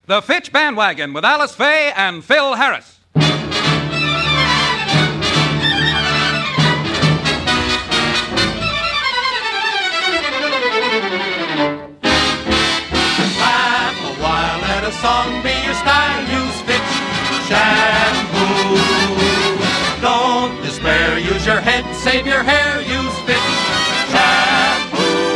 The Fitch Bandwagon with Alice Faye and Phil Harris. Laugh a while, let a song be your style. Use Fitch shampoo. Don't despair, use your head, save your hair. Use Fitch shampoo.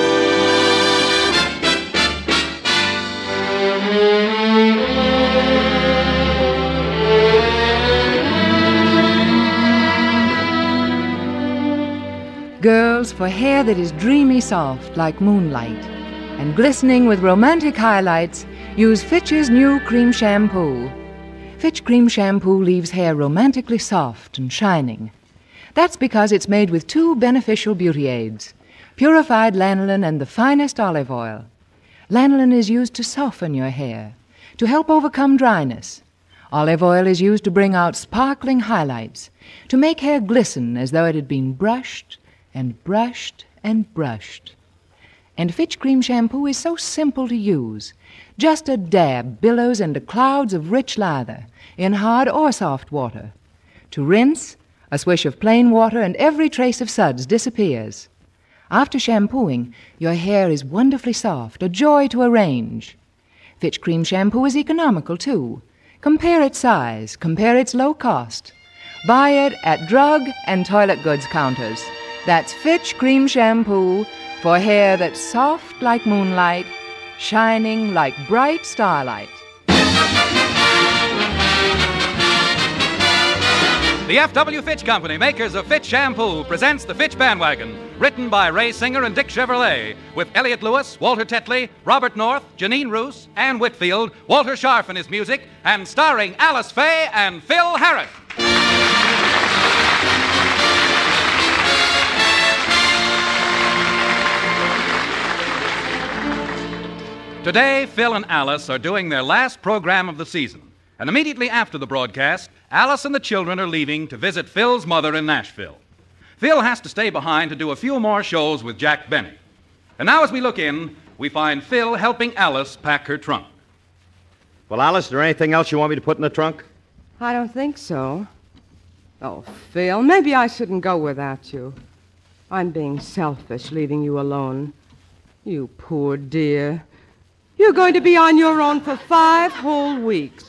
Girls, for hair that is dreamy soft like moonlight and glistening with romantic highlights, use Fitch's new cream shampoo. Fitch cream shampoo leaves hair romantically soft and shining. That's because it's made with two beneficial beauty aids, purified lanolin and the finest olive oil. Lanolin is used to soften your hair, to help overcome dryness. Olive oil is used to bring out sparkling highlights, to make hair glisten as though it had been brushed and brushed and brushed. And Fitch cream shampoo is so simple to use. Just a dab billows into clouds of rich lather in hard or soft water. To rinse, a swish of plain water and every trace of suds disappears. After shampooing, your hair is wonderfully soft, a joy to arrange. Fitch cream shampoo is economical, too. Compare its size, compare its low cost. Buy it at drug and toilet goods counters. That's Fitch cream shampoo for hair that's soft like moonlight, shining like bright starlight. The F.W. Fitch Company, makers of Fitch Shampoo, presents The Fitch Bandwagon, written by Ray Singer and Dick Chevrolet, with Elliot Lewis, Walter Tetley, Robert North, Janine Roos, Ann Whitfield, Walter Scharf in his music, and starring Alice Faye and Phil Harris. Today, Phil and Alice are doing their last program of the season. And immediately after the broadcast, Alice and the children are leaving to visit Phil's mother in Nashville. Phil has to stay behind to do a few more shows with Jack Benny. And now as we look in, we find Phil helping Alice pack her trunk. Well, Alice, is there anything else you want me to put in the trunk? I don't think so. Oh, Phil, maybe I shouldn't go without you. I'm being selfish, leaving you alone. You poor dear. You're going to be on your own for 5 whole weeks.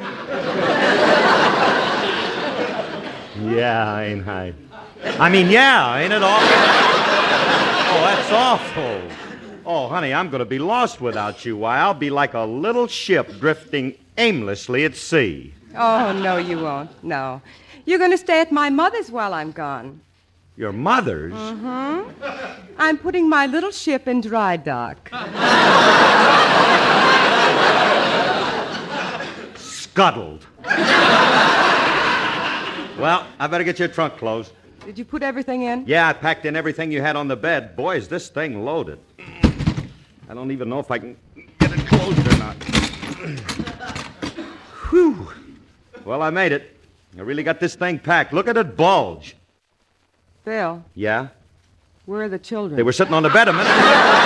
Yeah, ain't I? Ain't it awful? Oh, that's awful. Oh, honey, I'm going to be lost without you. Why, I'll be like a little ship drifting aimlessly at sea. Oh, no, you won't. No. You're going to stay at my mother's while I'm gone. Your mother's? Mm-hmm. I'm putting my little ship in dry dock. Scuttled. Well, I better get your trunk closed. Did you put everything in? Yeah, I packed in everything you had on the bed. Boy, is this thing loaded. I don't even know if I can get it closed or not. Whew. Well, I made it. I really got this thing packed. Look at it bulge. Phil. Yeah? Where are the children? They were sitting on the bed a minute ago.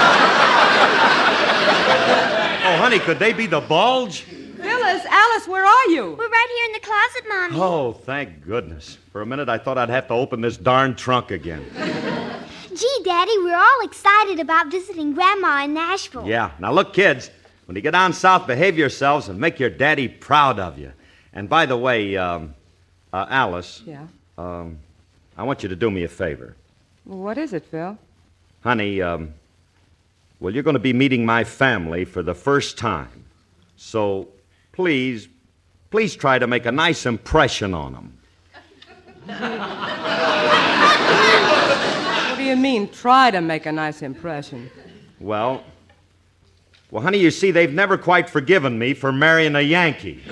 Oh, honey, could they be the bulge? Phyllis, Alice, where are you? We're right here in the closet, Mommy. Oh, thank goodness. For a minute, I thought I'd have to open this darn trunk again. Gee, Daddy, we're all excited about visiting Grandma in Nashville. Yeah. Now, look, kids, when you get down south, behave yourselves and make your daddy proud of you. And by the way, Alice. Yeah? I want you to do me a favor. What is it, Phil? Honey, well, you're going to be meeting my family for the first time. So, please try to make a nice impression on them. What do you mean, try to make a nice impression? Well, honey, you see, they've never quite forgiven me for marrying a Yankee.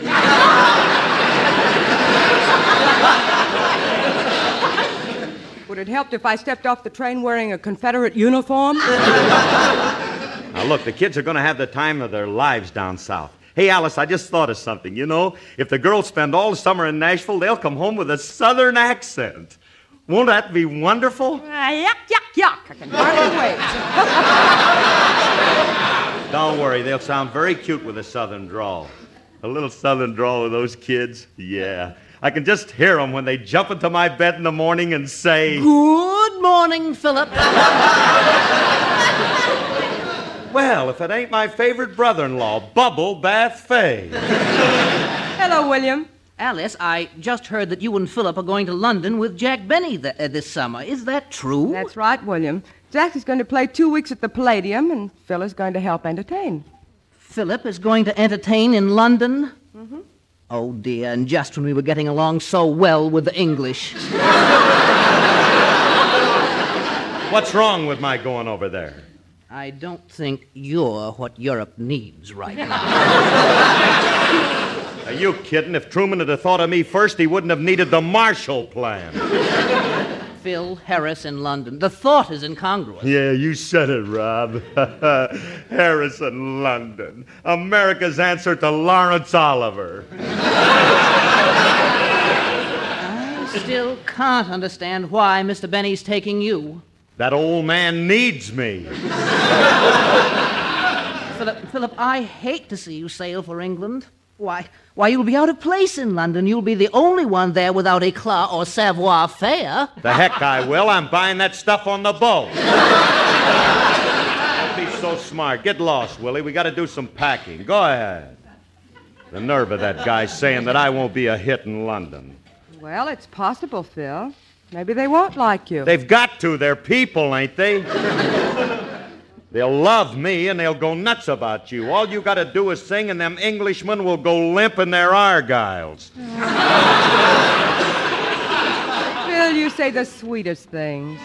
Would it help if I stepped off the train wearing a Confederate uniform? Now, look, the kids are going to have the time of their lives down south. Hey, Alice, I just thought of something. You know, if the girls spend all summer in Nashville, they'll come home with a southern accent. Won't that be wonderful? Yuck, yuck, yuck. I can hardly wait. Don't worry, they'll sound very cute with a southern drawl. A little southern drawl of those kids? Yeah. I can just hear them when they jump into my bed in the morning and say, Good morning, Philip. well, if it ain't my favorite brother-in-law, Bubble Bath Fay. Hello, William. Alice, I just heard that you and Philip are going to London with Jack Benny this summer. Is that true? That's right, William. Jack is going to play 2 weeks at the Palladium, and Phil is going to help entertain. Philip is going to entertain in London? Mm-hmm. Oh, dear, and just when we were getting along so well with the English. What's wrong with my going over there? I don't think you're what Europe needs right now. Are you kidding? If Truman had thought of me first, he wouldn't have needed the Marshall Plan. Phil Harris in London. The thought is incongruous. Yeah, you said it, Rob. Harris in London. America's answer to Lawrence Oliver. I still can't understand why Mr. Benny's taking you. That old man needs me. Philip, I hate to see you sail for England. Why, you'll be out of place in London. You'll be the only one there without éclat or savoir-faire. The heck I will. I'm buying that stuff on the boat. Don't be so smart. Get lost, Willie. We got to do some packing. Go ahead. The nerve of that guy saying that I won't be a hit in London. Well, it's possible, Phil. Maybe they won't like you. They've got to. They're people, ain't they? They'll love me, and they'll go nuts about you. All you got to do is sing, and them Englishmen will go limp in their argyles. Phil, you say the sweetest things.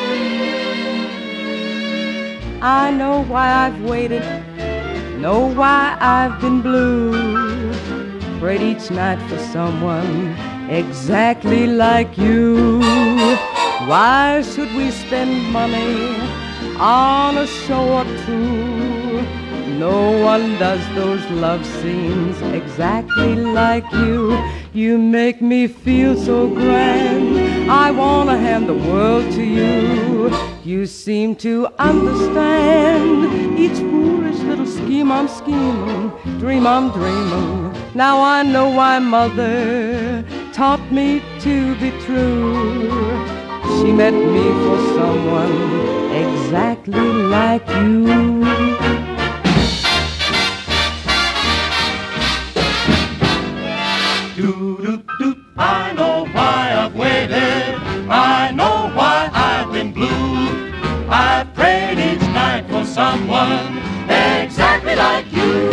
I know why I've waited, know why I've been blue. Prayed each night for someone exactly like you. Why should we spend money on a show or two? No one does those love scenes exactly like you. You make me feel so grand, I want to hand the world to you. You seem to understand each foolish little scheme I'm scheming, dream I'm dreaming. Now I know why Mother taught me to be true. She met me for someone exactly like you. Do-do-do, I know why I've waited, I know why I've been blue. I've prayed each night for someone exactly like you.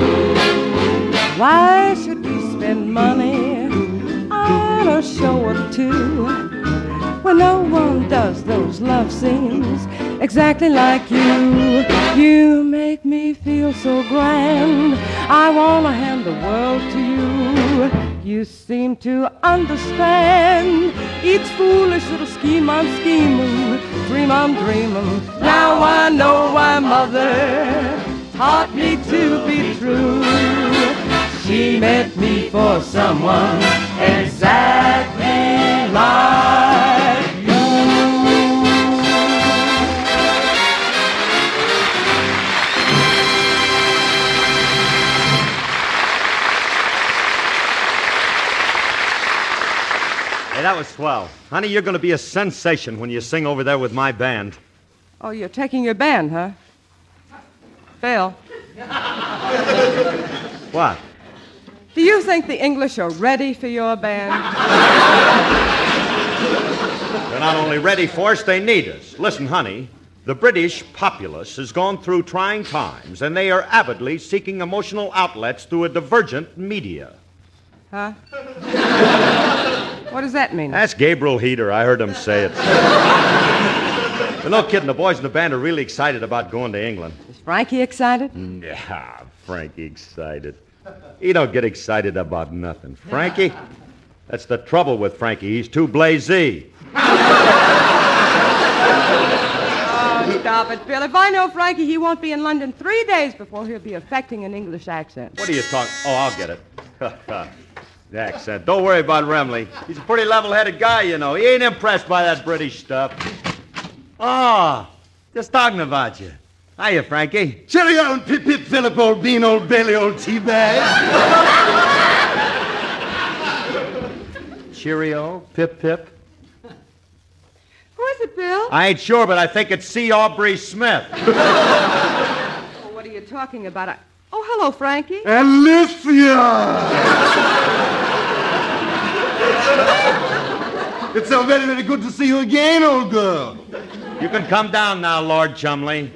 Why should we spend money on a show or two when no one does those love scenes exactly like you? You make me feel so grand, I want to hand the world to you. You seem to understand each foolish little scheme I'm scheming, dream I'm dreaming. Now I know why Mother taught me to be true. She meant me for someone exactly like you. Hey, that was swell. Honey, you're going to be a sensation when you sing over there with my band. Oh, you're taking your band, huh? Phil, What? do you think the English are ready for your band? They're not only ready for us, they need us. Listen, honey, the British populace has gone through trying times, and they are avidly seeking emotional outlets through a divergent media. Huh? What does that mean? That's Gabriel Heater. I heard him say it. But no kidding, the boys in the band are really excited about going to England. Is Frankie excited? Yeah, Frankie excited. He don't get excited about nothing. Frankie? That's the trouble with Frankie. He's too blasé. Oh, stop it, Phil. If I know Frankie, he won't be in London 3 days before he'll be affecting an English accent. What are you talking? Oh, I'll get it. The accent. Don't worry about Remley. He's a pretty level-headed guy, you know. He ain't impressed by that British stuff. Oh, just talking about you. Hiya, Frankie. Cheerio and pip pip Philip, old bean, old Bailey, old teabag. Cheerio, pip pip. Who is it, Bill? I ain't sure, but I think it's C. Aubrey Smith. Oh, what are you talking about? Oh, hello, Frankie. Alicia! It's so very, very good to see you again, old girl. You can come down now, Lord Chumley.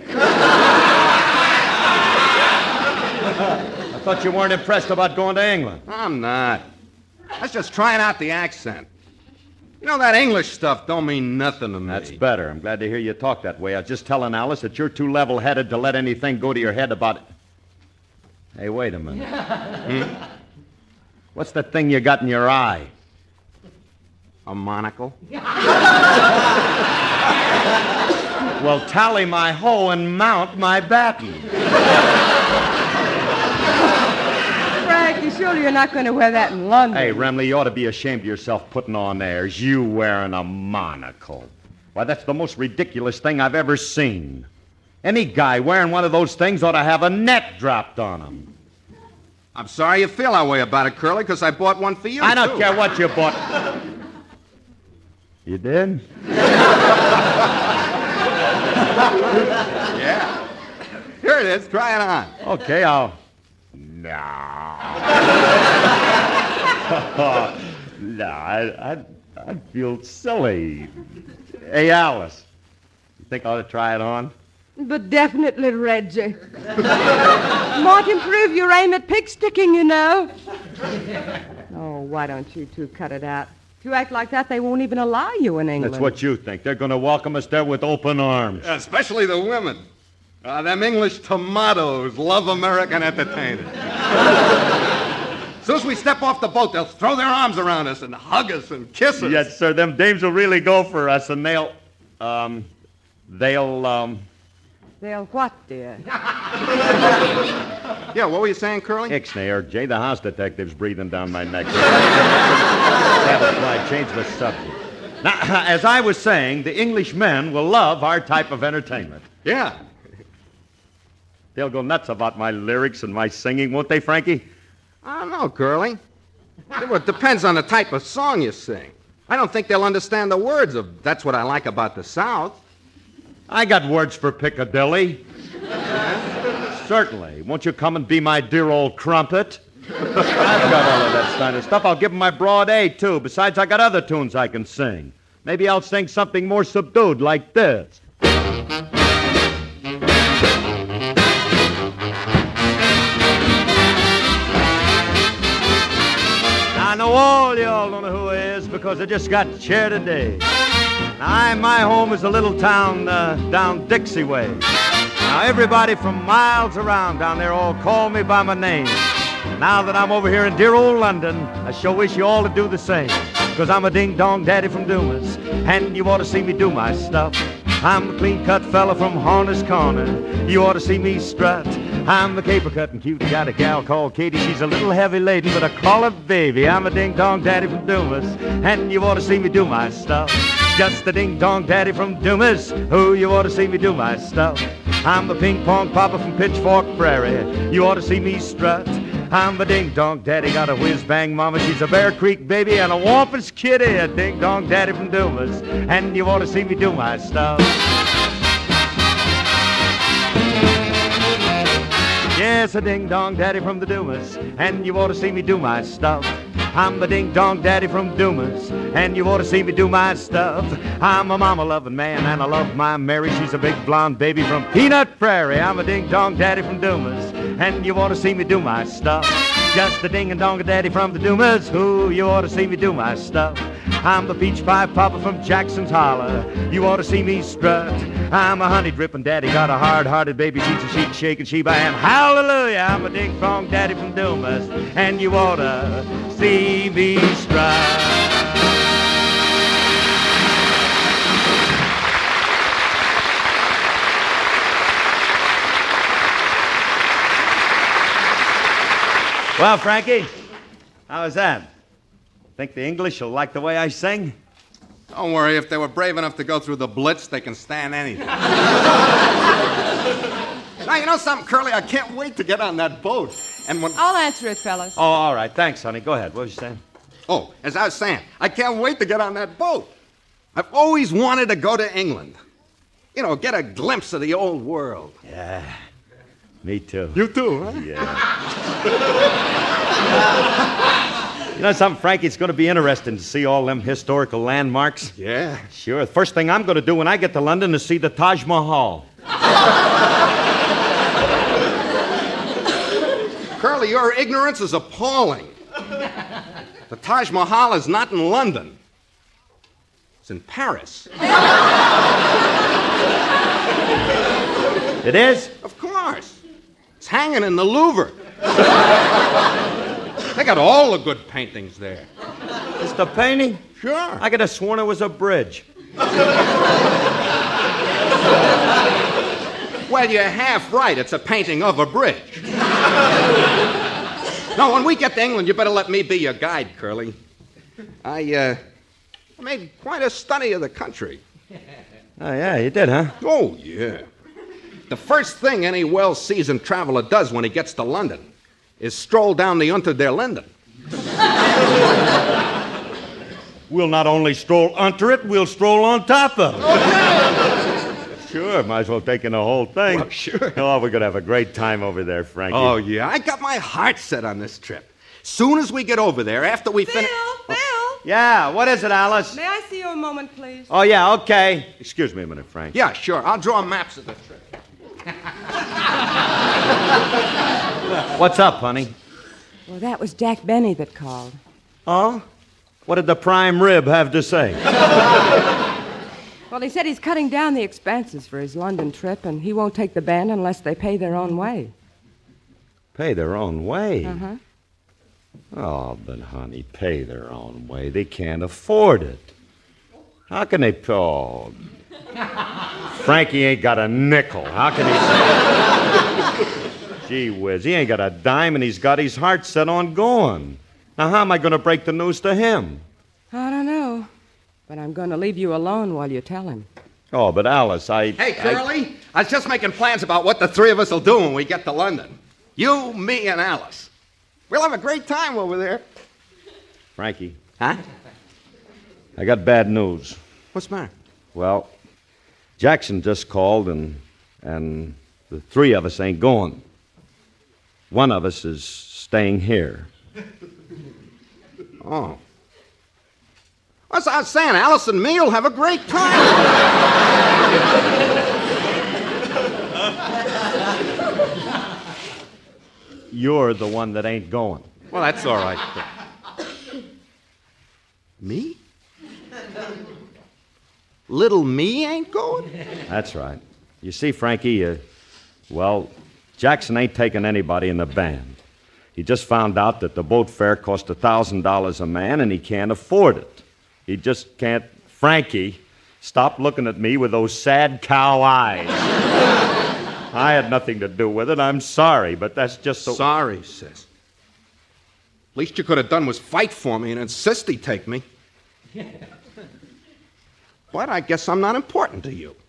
I thought you weren't impressed about going to England. I'm not. I was just trying out the accent. You know, that English stuff don't mean nothing to me. That's better. I'm glad to hear you talk that way. I was just telling Alice that you're too level-headed to let anything go to your head about it. Hey, wait a minute. What's that thing you got in your eye? A monocle? Well, tally my hoe and mount my batten. Frankie, surely you're not going to wear that in London. Hey, Remley, you ought to be ashamed of yourself putting on airs. You wearing a monocle. Why, that's the most ridiculous thing I've ever seen. Any guy wearing one of those things ought to have a net dropped on him. I'm sorry you feel that way about it, Curly, because I bought one for you, I don't too. care what you bought. You did? Yeah. Here it is. Try it on. Okay, I'll... No. No, I'd feel silly. Hey, Alice, you think I ought to try it on? But definitely, Reggie. Might improve your aim at pig-sticking, you know. Oh, why don't you two cut it out? If you act like that, they won't even allow you in England. That's what you think. They're going to welcome us there with open arms. Especially the women. Them English tomatoes love American entertainers. As soon as we step off the boat, they'll throw their arms around us and hug us and kiss us. Yes, sir. Them dames will really go for us, and they'll They'll what, dear? Yeah, what were you saying, Curly? Ixnay, or Jay, the house detective's breathing down my neck. That's why I changed the subject. Now, as I was saying, the English men will love our type of entertainment. Yeah. They'll go nuts about my lyrics and my singing, won't they, Frankie? I don't know, Curly. Well, it depends on the type of song you sing. I don't think they'll understand the words of That's What I Like About the South. I got words for Piccadilly. Certainly. Won't you come and be my dear old crumpet? I've got all of that kind of stuff. I'll give 'em my broad A, too. Besides, I got other tunes I can sing. Maybe I'll sing something more subdued like this. I know all y'all don't know who I is because I just got chair today. My home is a little town down Dixie way. Now, everybody from miles around down there all call me by my name. Now that I'm over here in dear old London, I sure wish you all to do the same. Because I'm a ding-dong daddy from Dumas, and you ought to see me do my stuff. I'm a clean-cut fella from Horner's Corner. You ought to see me strut. I'm the caper-cutting cute. Got a gal called Katie. She's a little heavy-laden, but I call her baby. I'm a ding-dong daddy from Dumas, and you ought to see me do my stuff. Just a ding-dong daddy from Dumas. Who you ought to see me do my stuff. I'm the ping-pong papa from Pitchfork Prairie. You ought to see me strut. I'm the ding-dong daddy, got a whiz-bang mama. She's a Bear Creek baby and a Wampus kitty. A ding-dong daddy from Dumas, and you ought to see me do my stuff. Yes, a ding-dong daddy from the Dumas, and you ought to see me do my stuff. I'm the ding-dong daddy from Dumas, and you ought to see me do my stuff. I'm a mama-loving man, and I love my Mary. She's a big blonde baby from Peanut Prairie. I'm a ding-dong daddy from Dumas, and you ought to see me do my stuff. Just a ding-a-dong daddy from the Dumas, who you ought to see me do my stuff. I'm the peach pie papa from Jackson's Holler. You ought to see me strut. I'm a honey dripping daddy, got a hard-hearted baby. She's a chic shaking Sheba, and hallelujah, I'm a ding-dong daddy from Dumas, and you ought to see me strut. Well, Frankie, how was that? Think the English will like the way I sing? Don't worry. If they were brave enough to go through the Blitz, they can stand anything. Now, you know something, Curly? I can't wait to get on that boat. And when... I'll answer it, fellas. Oh, all right. Thanks, honey. Go ahead. What was you saying? Oh, as I was saying, I can't wait to get on that boat. I've always wanted to go to England. You know, get a glimpse of the old world. Yeah, me too. You too, huh? Yeah. You know something, Frankie? It's going to be interesting to see all them historical landmarks. Yeah. Sure. The first thing I'm going to do when I get to London is see the Taj Mahal. Curly, your ignorance is appalling. The Taj Mahal is not in London. It's in Paris. It is? Of course. It's hanging in the Louvre. They got all the good paintings there. It's the painting? Sure. I could have sworn it was a bridge. Well, you're half right. It's a painting of a bridge. No, when we get to England, you better let me be your guide, Curly. I made quite a study of the country. Oh, yeah, you did, huh? Oh, yeah. The first thing any well-seasoned traveler does when he gets to London is stroll down the Unter der Linden. We'll not only stroll under it, we'll stroll on top of it. Sure, might as well take in the whole thing. Well, sure. Oh, we're going to have a great time over there, Frankie. Oh, yeah. I got my heart set on this trip. Soon as we get over there, after we finish... Phil! Yeah, what is it, Alice? May I see you a moment, please? Oh, yeah, okay. Excuse me a minute, Frank. Yeah, sure. I'll draw maps of the trip. What's up, honey? Well, that was Jack Benny that called. Oh? What did the prime rib have to say? Well, he said he's cutting down the expenses for his London trip, and he won't take the band unless they pay their own way. Pay their own way? Uh-huh. Oh, but honey, pay their own way. They can't afford it. How can they... Oh, Frankie ain't got a nickel. How can he... Gee whiz, he ain't got a dime, and he's got his heart set on going. Now, how am I going to break the news to him? I don't know, but I'm going to leave you alone while you tell him. Oh, but Alice, Hey, Curly, I was just making plans about what the three of us will do when we get to London. You, me, and Alice. We'll have a great time over there. Frankie. Huh? I got bad news. What's the matter? Well, Jackson just called, and the three of us ain't going. One of us is staying here. Oh. As I was saying, Alice and me will have a great time. You're the one that ain't going. Well, that's all right. Me? Little me ain't going? That's right. You see, Frankie, well, Jackson ain't taking anybody in the band. He just found out that the boat fare cost $1,000 a man, and he can't afford it. He just can't... Frankie, stop looking at me with those sad cow eyes. I had nothing to do with it. I'm sorry, but that's just so... Sorry, sis. Least you could have done was fight for me and insist he take me. But I guess I'm not important to you.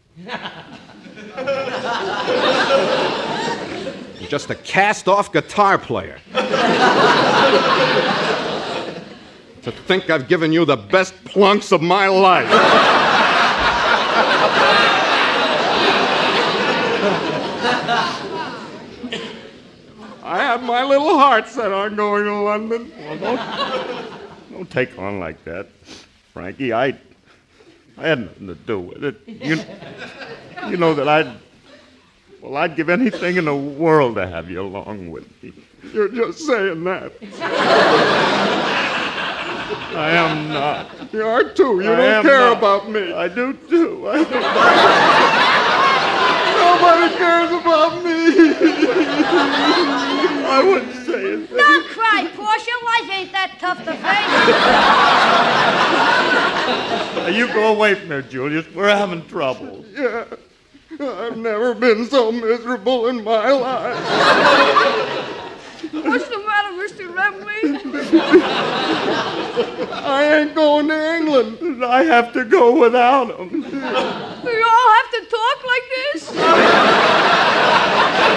I'm just a cast-off guitar player. To think I've given you the best plunks of my life. I had my little heart set on going to London. Well, don't take on like that, Frankie. I had nothing to do with it. You know that I'd give anything in the world to have you along with me. You're just saying that. I am not. You are too. You don't care about me. I do too. Nobody cares about me. I wouldn't say it. Don't cry, Portia. Life ain't that tough to face. Now, you go away from there, Julius. We're having trouble. Yeah. I've never been so miserable in my life. What's the matter, Mr. Remley? I ain't going to England. I have to go without him. We all have to talk like this?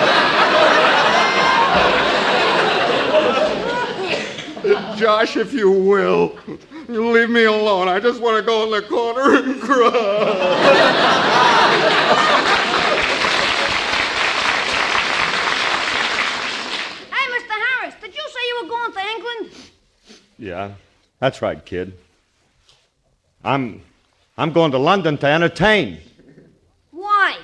Josh, if you will, you leave me alone. I just want to go in the corner and cry. Yeah, that's right, kid. I'm going to London to entertain. Why?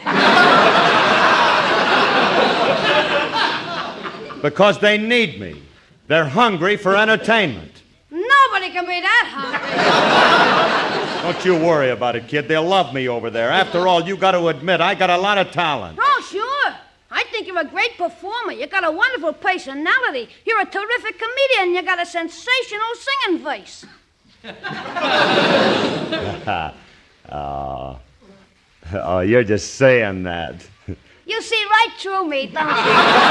Because they need me. They're hungry for entertainment. Nobody can be that hungry. Don't you worry about it, kid. They'll love me over there. After all, you got to admit, I got a lot of talent. Oh, sure. I think you're a great performer. You got a wonderful personality. You're a terrific comedian. You got a sensational singing voice. Oh, you're just saying that. You see right through me, don't you?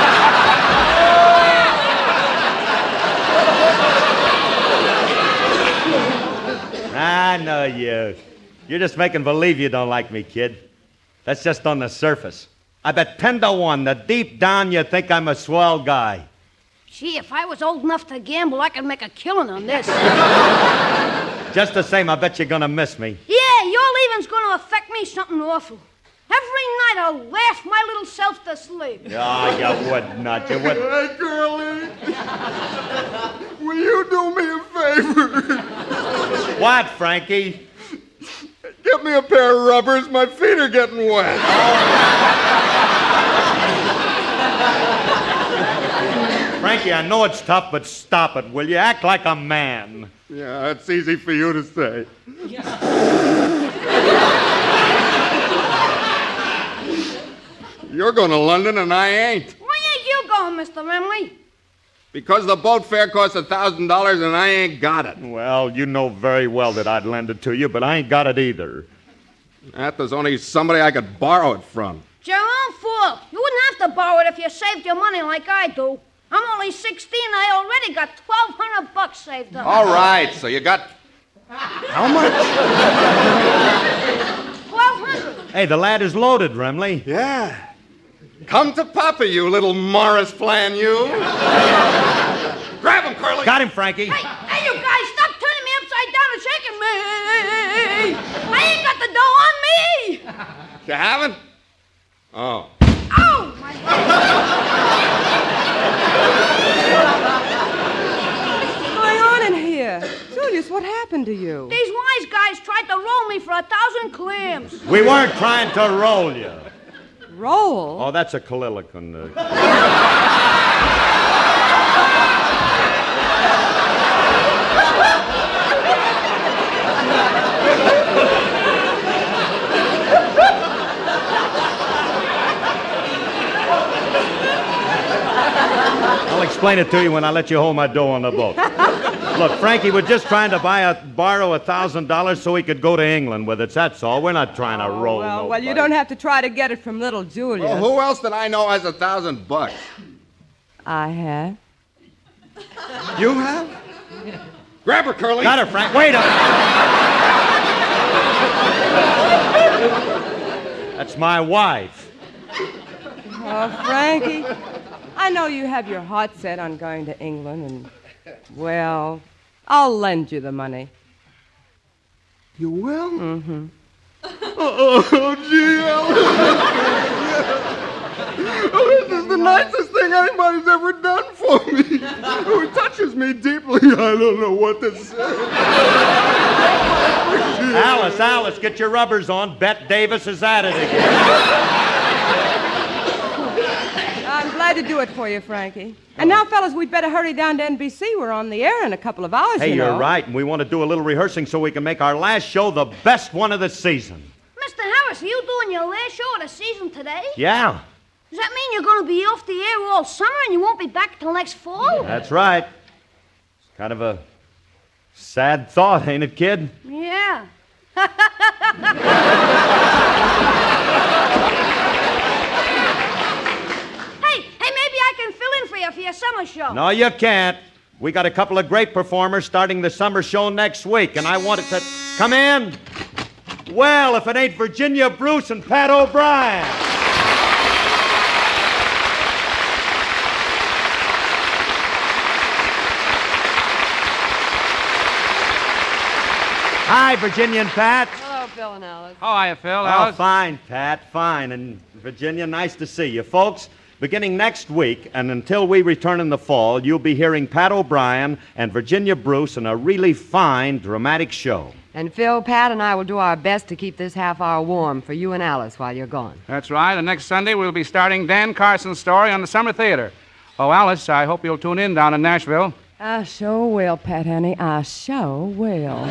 I know you. You're just making believe you don't like me, kid. That's just on the surface. I bet 10 to 1 that deep down you think I'm a swell guy. Gee, if I was old enough to gamble, I could make a killing on this. Just the same, I bet you're gonna miss me. Yeah, your leaving's gonna affect me something awful. Every night I'll laugh my little self to sleep. Oh, you would not. You would. Hey, girlie, will you do me a favor? What, Frankie? Get me a pair of rubbers. My feet are getting wet. Frankie, I know it's tough, but stop it, will you? Act like a man. Yeah, it's easy for you to say. You're going to London and I ain't. Why ain't you going, Mr. Remley? Because the boat fare costs $1,000 and I ain't got it. Well, you know very well that I'd lend it to you, but I ain't got it either. There's only somebody I could borrow it from. It's your own fault. You wouldn't have to borrow it if you saved your money like I do. I'm only 16. I already got $1,200 saved up. All right, so you got... How much? $1,200. Hey, the lad is loaded, Remley. Yeah. Come to Papa, you little Morris Flan, you. Grab him, Curly. Got him, Frankie. Hey, you guys, stop turning me upside down and shaking me. I ain't got the dough on me. You haven't? Oh. Oh, my head. What's going on in here? Julius, what happened to you? These wise guys tried to roll me for 1,000 clams. We weren't trying to roll you. Roll? Oh, that's a Kalilican. I'll explain it to you when I let you hold my dough on the boat. Look, Frankie was just trying to borrow $1,000 so he could go to England with it. That's all. We're not trying to roll nobody. Well, you don't have to try to get it from little Julius. Well, who else that I know has $1,000? I have. You have? Grab her, Curly. Got her, Frank. Wait a minute. That's my wife. Oh, Frankie, I know you have your heart set on going to England, and, well, I'll lend you the money. You will? Mm-hmm. Oh, gee, oh, this is the nicest thing anybody's ever done for me. Oh, it touches me deeply. I don't know what to say. Alice, get your rubbers on. Bet Davis is at it again. I'm glad to do it for you, Frankie. And now, fellas, we'd better hurry down to NBC. We're on the air in a couple of hours, Hey, you know. you're right, and we want to do a little rehearsing so we can make our last show the best one of the season. Mr. Harris, are you doing your last show of the season today? Yeah, Does that mean you're going to be off the air all summer and you won't be back till next fall? that's right. It's kind of a sad thought, ain't it, kid? Yeah. Hey, maybe I can fill in for you for your summer show. No, you can't. We got a couple of great performers starting the summer show next week, and I wanted to... Come in. Well, if it ain't Virginia Bruce and Pat O'Brien. Hi, Virginia and Pat. Hello, Phil and Alice. How are you, Phil? Oh, Alice? fine, Pat, fine. And Virginia, nice to see you. Folks, beginning next week and until we return in the fall, you'll be hearing Pat O'Brien and Virginia Bruce in a really fine, dramatic show. And Phil, Pat, and I will do our best to keep this half hour warm for you and Alice while you're gone. That's right. And next Sunday, we'll be starting Dan Carson's story on the Summer Theater. Oh, Alice, I hope you'll tune in down in Nashville. I sure will, Pat, honey. I sure will.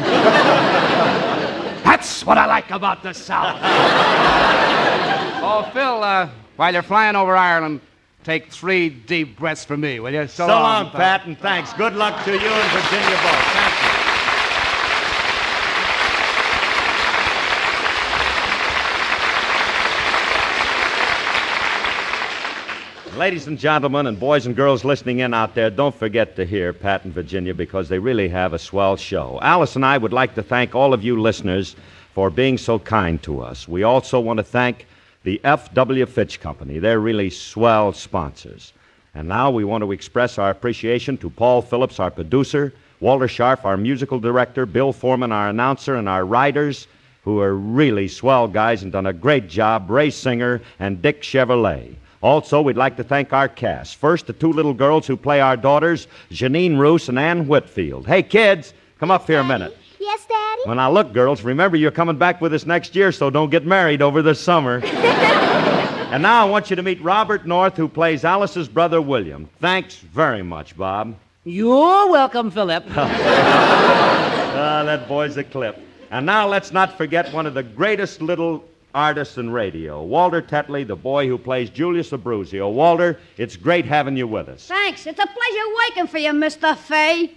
That's what I like about the South. Oh, Phil, while you're flying over Ireland, take 3 deep breaths for me, will you? So long, Pat, and thanks. Good luck to you and Virginia both. Thank you. Ladies and gentlemen, and boys and girls listening in out there, don't forget to hear Pat and Virginia because they really have a swell show. Alice and I would like to thank all of you listeners for being so kind to us. We also want to thank the F.W. Fitch Company. They're really swell sponsors. And now we want to express our appreciation to Paul Phillips, our producer, Walter Scharf, our musical director, Bill Foreman, our announcer, and our writers, who are really swell guys and done a great job, Ray Singer and Dick Chevrolet. Also, we'd like to thank our cast. First, the 2 little girls who play our daughters, Janine Roos and Ann Whitfield. Hey, kids, come up here a minute. Yes, Daddy? Well, now, look, girls, remember you're coming back with us next year, so don't get married over the summer. And now I want you to meet Robert North, who plays Alice's brother, William. Thanks very much, Bob. You're welcome, Philip. That boy's a clip. And now let's not forget one of the greatest little artists in radio, Walter Tetley, the boy who plays Julius Abruzio. Walter, it's great having you with us. Thanks. It's a pleasure working for you, Mr. Fay.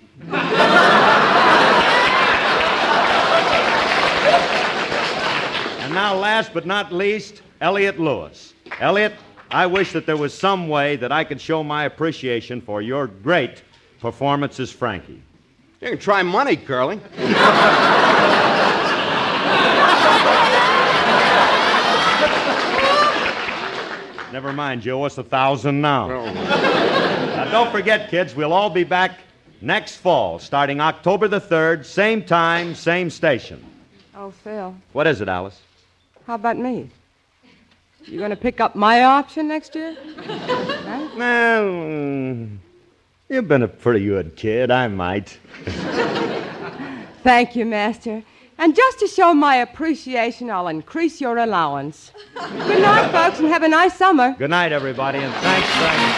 And now, last but not least, Elliot Lewis. Elliot, I wish that there was some way that I could show my appreciation for your great performance as Frankie. You can try money, Curly. Never mind, Joe. What's 1,000 now? Now, don't forget, kids, we'll all be back next fall, starting October the 3rd, same time, same station. Oh, Phil, What is it, Alice? how about me? You going to pick up my option next year? Huh? Well, you've been a pretty good kid. I might. Thank you, Master. And just to show my appreciation, I'll increase your allowance. Good night, folks, and have a nice summer. Good night, everybody, and thanks very much.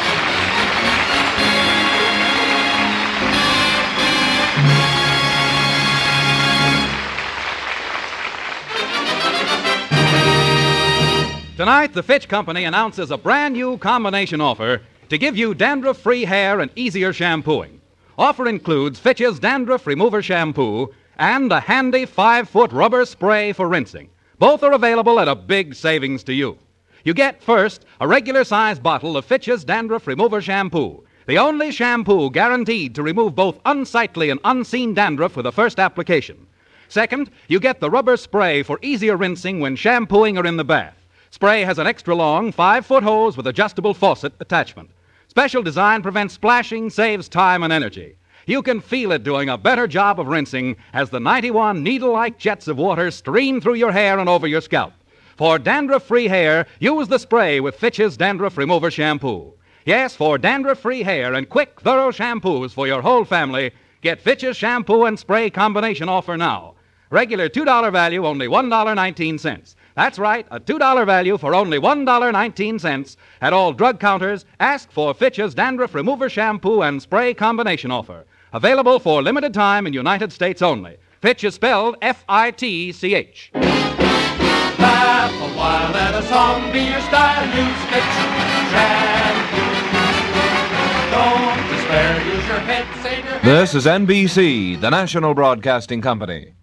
Tonight, the Fitch Company announces a brand new combination offer to give you dandruff-free hair and easier shampooing. Offer includes Fitch's Dandruff Remover Shampoo and a handy 5-foot rubber spray for rinsing. Both are available at a big savings to you. You get, first, a regular-sized bottle of Fitch's Dandruff Remover Shampoo, the only shampoo guaranteed to remove both unsightly and unseen dandruff with the first application. Second, you get the rubber spray for easier rinsing when shampooing or in the bath. Spray has an extra-long 5-foot hose with adjustable faucet attachment. Special design prevents splashing, saves time and energy. You can feel it doing a better job of rinsing as the 91 needle-like jets of water stream through your hair and over your scalp. For dandruff-free hair, use the spray with Fitch's Dandruff Remover Shampoo. Yes, for dandruff-free hair and quick, thorough shampoos for your whole family, get Fitch's shampoo and spray combination offer now. Regular $2 value, only $1.19. That's right, a $2 value for only $1.19 at all drug counters. Ask for Fitch's Dandruff Remover Shampoo and Spray Combination offer. Available for limited time in United States only. Fitch is spelled F-I-T-C-H. Laugh a while, let a song be your style. Use Fitch shampoo. Don't despair, use your head, save your hair. This is NBC, the National Broadcasting Company.